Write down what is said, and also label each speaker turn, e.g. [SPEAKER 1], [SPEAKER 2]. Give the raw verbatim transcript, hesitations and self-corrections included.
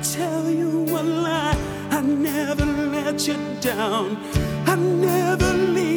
[SPEAKER 1] tell you a lie. I never let you down. I never leave